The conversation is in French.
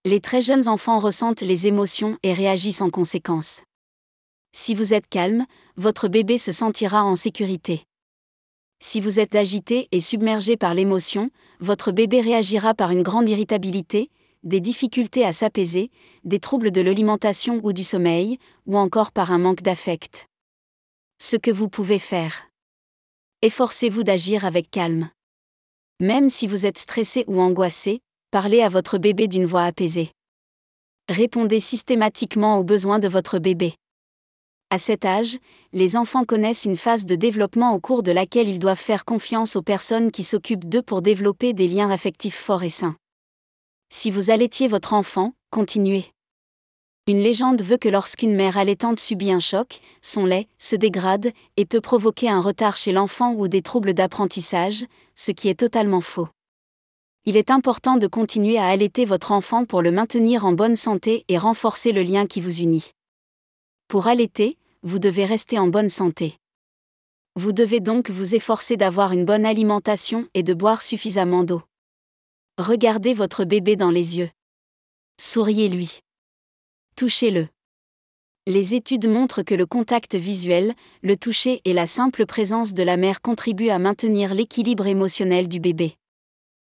Les très jeunes enfants ressentent les émotions et réagissent en conséquence. Si vous êtes calme, votre bébé se sentira en sécurité. Si vous êtes agité et submergé par l'émotion, votre bébé réagira par une grande irritabilité, des difficultés à s'apaiser, des troubles de l'alimentation ou du sommeil, ou encore par un manque d'affect. Ce que vous pouvez faire. Efforcez-vous d'agir avec calme. Même si vous êtes stressé ou angoissé, parlez à votre bébé d'une voix apaisée. Répondez systématiquement aux besoins de votre bébé. À cet âge, les enfants connaissent une phase de développement au cours de laquelle ils doivent faire confiance aux personnes qui s'occupent d'eux pour développer des liens affectifs forts et sains. Si vous allaitiez votre enfant, continuez. Une légende veut que lorsqu'une mère allaitante subit un choc, son lait se dégrade et peut provoquer un retard chez l'enfant ou des troubles d'apprentissage, ce qui est totalement faux. Il est important de continuer à allaiter votre enfant pour le maintenir en bonne santé et renforcer le lien qui vous unit. Pour allaiter, vous devez rester en bonne santé. Vous devez donc vous efforcer d'avoir une bonne alimentation et de boire suffisamment d'eau. Regardez votre bébé dans les yeux. Souriez-lui. Touchez-le. Les études montrent que le contact visuel, le toucher et la simple présence de la mère contribuent à maintenir l'équilibre émotionnel du bébé.